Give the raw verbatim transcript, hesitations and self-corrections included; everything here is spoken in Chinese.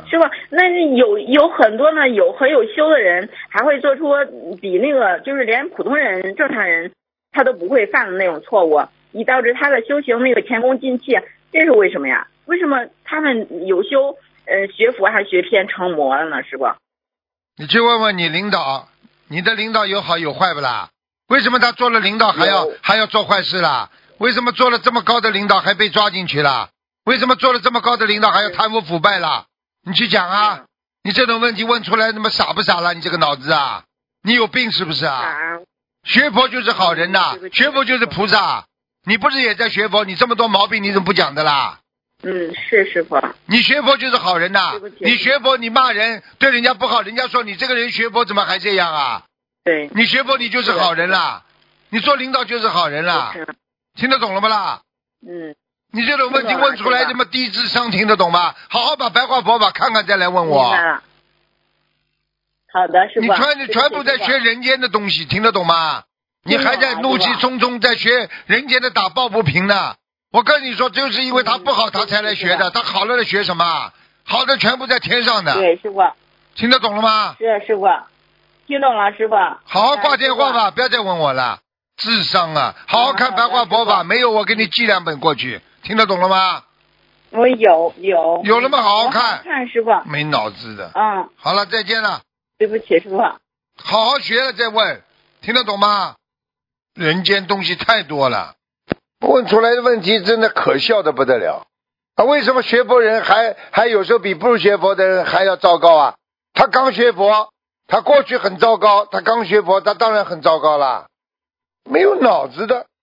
师傅，那有有很多呢，有很有修的人，还会做出比那个就是连普通人、正常人他都不会犯的那种错误，以导致他的修行那个前功尽弃，这是为什么呀？为什么他们有修，呃，学佛还学偏成魔了呢？师傅， 你去问问你领导，你的领导有好有坏不啦？为什么他做了领导还要还要做坏事啦？为什么做了这么高的领导还被抓进去了？为什么做了这么高的领导还要贪污腐败了？你去讲啊！你这种问题问出来，那么傻不傻了？你这个脑子啊，你有病是不是啊？学佛就是好人呐、学佛就是菩萨。你不是也在学佛？你这么多毛病你怎么不讲的啦？ 嗯，是师傅。 你学佛就是好人呐、你学佛你骂人对人家不好，人家说你这个人学佛怎么还这样啊？ 对。 你学佛你就是好人啦，你做领导就是好人啦，听得懂了不啦？ 嗯。 你这种问题问出来这么低智商，听得懂吗？好好把白话佛法看看再来问我。 明白了。好的，师傅。 你全全部在学人间的东西，听得懂吗？你还在怒气冲冲在学人间的打抱不平呢。我跟你说，就是因为他不好，他才来学的。他好了来学什么？好的全部在天上的。 对，师傅。 听得懂了吗？ 是师傅，听懂了，师傅。 好好挂电话吧，不要再问我了。智商啊，好好看白话佛法，没有我给你寄两本过去，听得懂了吗？ 我有有。 有了吗？好好看。 看师傅。 没脑子的。 嗯。 好了，再见了。 对不起，师傅。 好好学了再问，听得懂吗？人间东西太多了，问出来的问题真的可笑的不得了。啊，为什么学佛人还还有时候比不学佛的人还要糟糕啊？他刚学佛，他过去很糟糕，他刚学佛，他当然很糟糕了。没有脑子的。